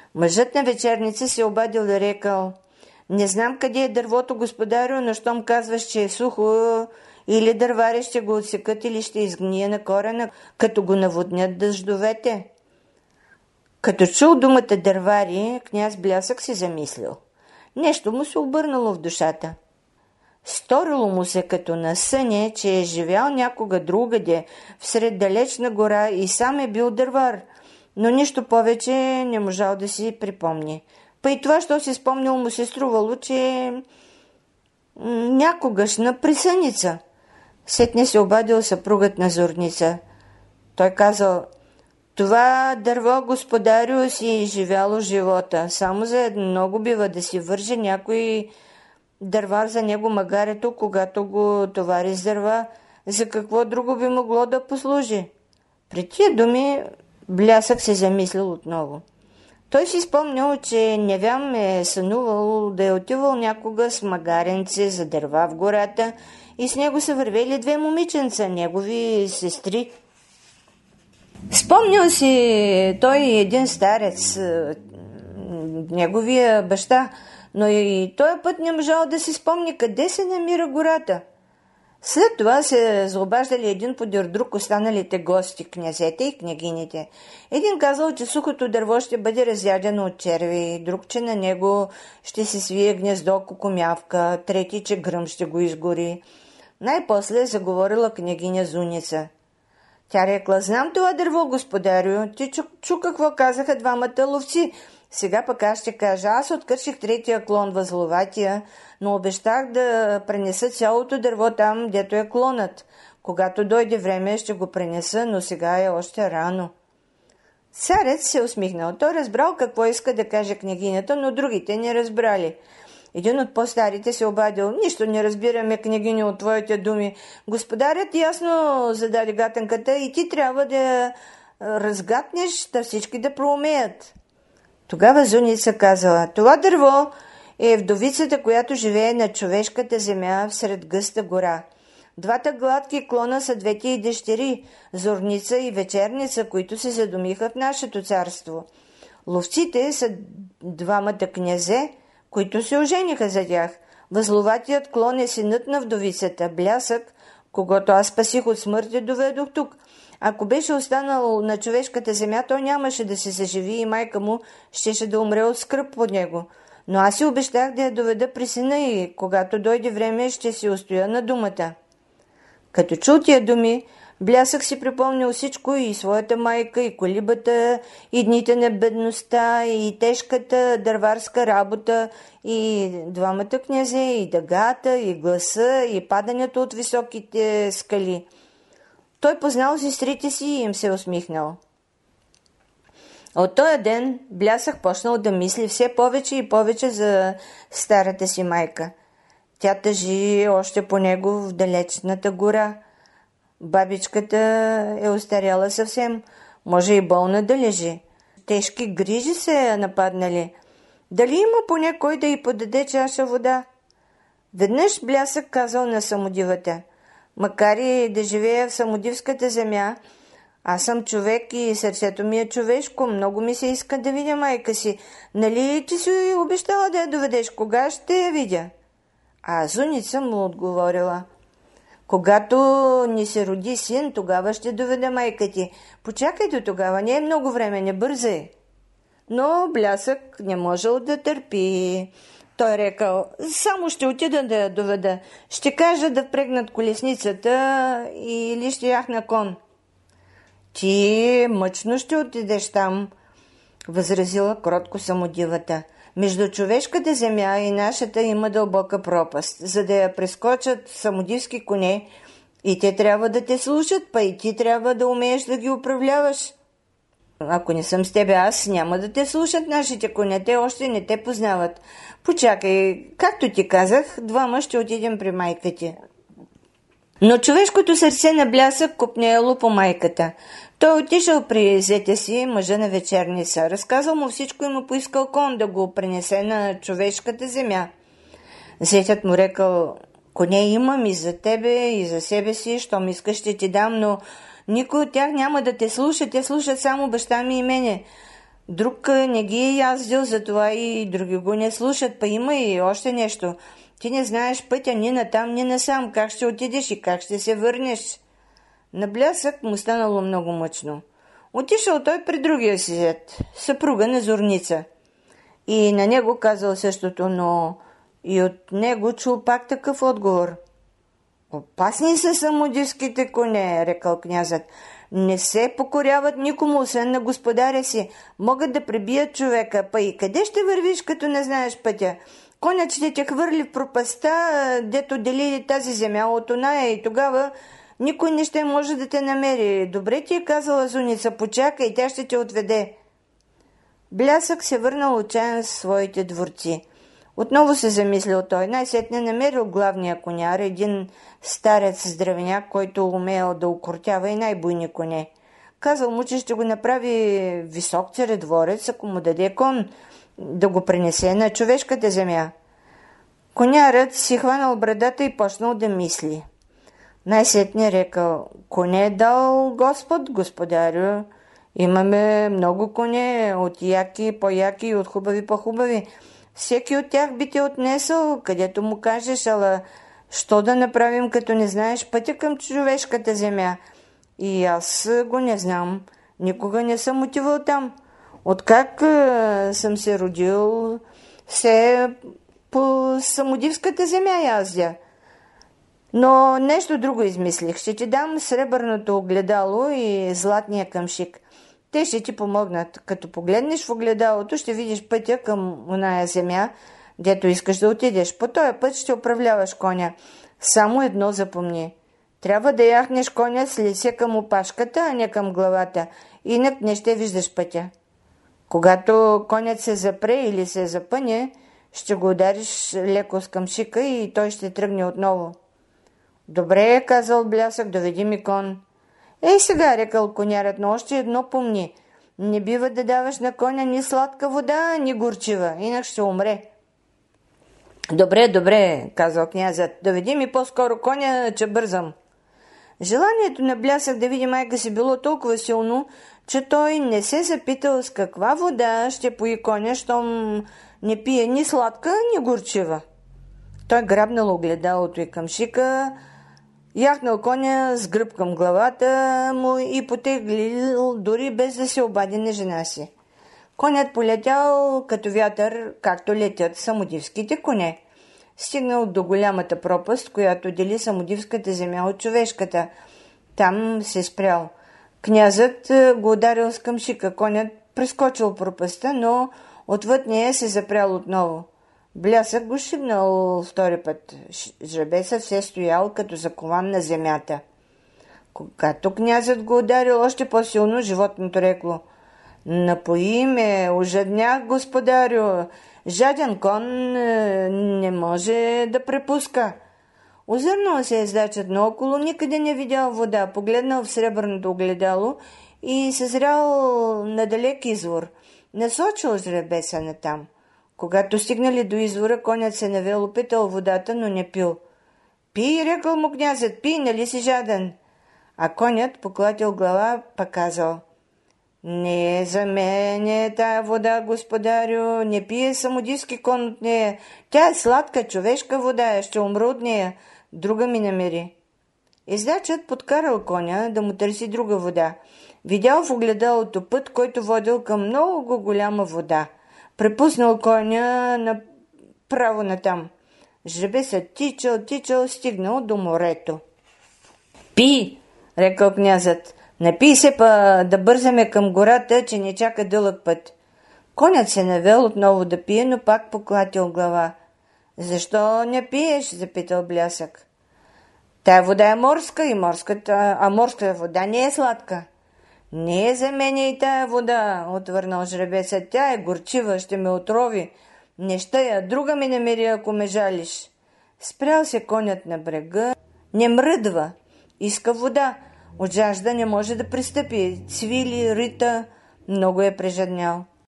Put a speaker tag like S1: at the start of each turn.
S1: Мъжът на вечерница се обадил и рекал: не знам къде е дървото, господарю, но щом казваш, че е сухо, или дървари ще го отсекат, или ще изгние на корена, като го наводнят дъждовете. Като чул думата дървари, княз Блясък си замислил. Нещо му се обърнало в душата. Сторило му се като на съня, че е живял някога другаде, всред далечна гора и сам е бил дървар, но нищо повече не можал да си припомни. Па и това, що си спомнил, му се струвало, че някогашна присъница. Сетне се обадил съпругът на Зорница. Той казал: това дърво, господарю, си живяло живота. Само за едно го бива да си върже някой дървар за него магарето, когато го товари с дърва. За какво друго би могло да послужи? При тия думи Блясък се замислил отново. Той си спомнял, че Невям е сънувал да е отивал някога с магаренце за дърва в гората и с него са вървели две момиченца, негови сестри. Спомнял си той един старец, неговия баща, но и този път не можал да си спомни къде се намира гората. След това се заобаждали един подир друг останалите гости, князете и княгините. Един казал, че сухото дърво ще бъде разядено от черви, друг, че на него ще се свие гнездо кукумявка, трети, че гръм ще го изгори. Най-после заговорила княгиня Зуница. Тя рекла: знам това дърво, господарю, ти чу какво казаха двамата ловци. Сега пък аз ще кажа: аз откърших третия клон, възловатия, но обещах да пренеса цялото дърво там, дето е клонът. Когато дойде време, ще го пренеса, но сега е още рано. Царец се усмихнал. Той разбрал какво иска да каже княгинята, но другите не разбрали. Един от по-старите се обадил: нищо не разбираме, княгиня, от твоите думи. Господарят ясно зададе гатанката и ти трябва да разгатнеш, да всички да проумеят. Тогава Зуница казала: това дърво е вдовицата, която живее на човешката земя всред гъста гора. Двата гладки клона са двете и дъщери, Зорница и Вечерница, които се задумиха в нашето царство. Ловците са двамата князе, които се ожениха за тях. Възловатият клон е синът на вдовицата, Блясък, когато аз спасих от смърт и доведох тук. Ако беше останал на човешката земя, той нямаше да се съживи и майка му щеше да умре от скръб по него. Но аз си обещах да я доведа при сина и когато дойде време, ще си устоя на думата. Като чул тия думи, Блясък си припомнил всичко, и своята майка, и колибата, и дните на бедността, и тежката дърварска работа, и двамата князе, и дъгата, и гласа, и падането от високите скали. Той познал сестрите си и им се усмихнал. От този ден Блясък почнал да мисли все повече и повече за старата си майка. Тя тъжи още по него в далечната гора. Бабичката е остаряла съвсем, може и болна да лежи. Тежки грижи се нападнали. Дали има поне кой да й подаде чаша вода? Веднъж Блясък казал на самодивата: макар и да живея в самодивската земя, аз съм човек и сърцето ми е човешко. Много ми се иска да видя майка си. Нали ти си обещала да я доведеш? Кога ще я видя? А Зуница му отговорила: когато ни се роди син, тогава ще доведа майка ти. Почакай до тогава, не е много време, не бързай. Но Блясък не можел да търпи. Той рекал: само ще отида да я доведа. Ще кажа да впрегнат колесницата или ще яхна кон. Ти мъчно ще отидеш там, възразила кротко самодивата. Между човешката земя и нашата има дълбока пропаст. За да я прескочат самодивски коне, и те трябва да те слушат, па и ти трябва да умееш да ги управляваш. Ако не съм с тебе аз, няма да те слушат нашите коне, те още не те познават. Почакай, както ти казах, двама ще отидем при майка ти. Но човешкото сърце на Блясък копнеело по майката. Той отишъл при зетя си, мъжа на Вечерница. Разказал му всичко и му поискал кон да го пренесе на човешката земя. Зетят му рекал: коне имам и за тебе, и за себе си, щом искаш ще ти дам, но никой от тях няма да те слуша, те слушат само баща ми и мене. Друг не ги е яздил, затова и други го не слушат. Па има и още нещо. Ти не знаеш пътя ни натам, ни насам. Как ще отидеш и как ще се върнеш? На Блясък му станало много мъчно. Отишъл той при другия си зет, съпруга на Зорница. И на него казал същото, но и от него чул пак такъв отговор. Опасни са самодивските коне, рекал князът. Не се покоряват никому, освен на господаря си. Могат да пребият човека, па и къде ще вървиш, като не знаеш пътя? Конят ще те хвърли в пропаста, дето дели тази земя от оная, и тогава никой не ще може да те намери. Добре ти е казала Зуница, почакай, тя ще те отведе. Блясък се върнал отчаян в своите дворци. Отново се замислил той. Най-сетне намерил главния коняр, един старец здравеняк, който умеел да укротява и най-буйни коне. Казал му, че ще го направи висок царедворец, ако му даде кон, да го принесе на човешката земя. Конярът си хванал брадата и почнал да мисли. Най-сетне рекал: коне дал Господ, господарю. Имаме много коне, от яки по-яки и от хубави по-хубави. Всеки от тях би те отнесъл, където му кажеш, ала що да направим, като не знаеш пътя към човешката земя? И аз го не знам. Никога не съм отивал там. Откак съм се родил, все по самодивската земя яздя. Но нещо друго измислих. Ще ти дам сребърното огледало и златния къмшик. Те ще ти помогнат. Като погледнеш в огледалото, ще видиш пътя към оная земя, дето искаш да отидеш. По този път ще управляваш коня. Само едно запомни. Трябва да яхнеш коня с лице към опашката, а не към главата. Инак не ще виждаш пътя. Когато конят се запре или се запъне, ще го удариш леко с къмшика и той ще тръгне отново. Добре, казал Блясък, доведи ми кон. Ей сега, рекал конярът, но още едно помни. Не бива да даваш на коня ни сладка вода, ни горчива, инак ще умре. Добре, добре, казал князът, доведи ми по-скоро коня, че бързам. Желанието на Блясък да види майка си било толкова силно, че той не се запитал с каква вода ще пои коня, щом не пие ни сладка, ни горчива. Той грабнал огледалото и къмшика, яхнал коня с гръб към главата му и потеглил, дори без да се обади на жена си. Конят полетял като вятър, както летят самодивските коне. Стигнал до голямата пропаст, която дели самодивската земя от човешката. Там се спрял. Князът го ударил с къмшика. Конят прескочил пропаста, но отвъд нея се запрял отново. Блясък го шибнал втори път. Жребецът се стоял като закован на земята. Когато князът го ударил още по-силно, животното рекло: напои ме, ожаднях, господарю. Жаден кон не може да препуска. Озърнал се ездачът наоколо, никъде не видял вода, погледнал в сребърното огледало и съзрял надалек извор. Насочил жребеца натам. Когато стигнали до извора, конят се навел, опитал водата, но не пил. Пий, рекал му князът, пий, нали си жаден? А конят поклатил глава, пак казал: не е за мен тая вода, господарю, не пие самодивски кон от нея. Тя е сладка, човешка вода, ще умра от нея. Друга ми намери. Ездачът подкарал коня да му търси друга вода. Видял в огледалото път, който водил към много голяма вода. Препуснал коня направо натам. Жребецът тичал, стигнал до морето. Пи, рекал князът. Напий се, па да бързаме към гората, че не чака дълъг път. Конят се навел отново да пие, но пак поклатил глава. Защо не пиеш? Запитал Блясък. Тая вода е морска и морската вода не е сладка. Не е за мен и тая вода, отвърнал жребецът. Тя е горчива, ще ме отрови. Не ще я, друга ми намери, ако ме жалиш. Спрял се конят на брега, не мръдва, иска вода. От жажда не може да пристъпи. Цвили, рита, много е прежаднял.